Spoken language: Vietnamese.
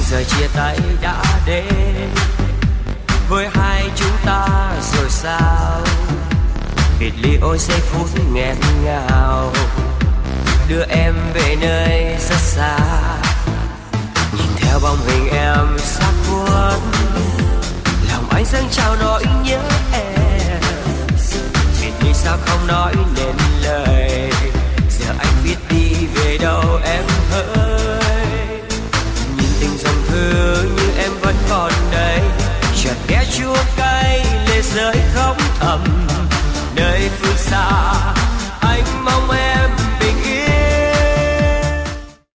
giờ chia tay đã đến với hai chúng ta rồi sao, biệt ly ôi giây phút nghẹn ngào đưa em về nơi rất xa. Nhìn theo bóng hình em xa khuất, lòng anh dâng trào nỗi nhớ em.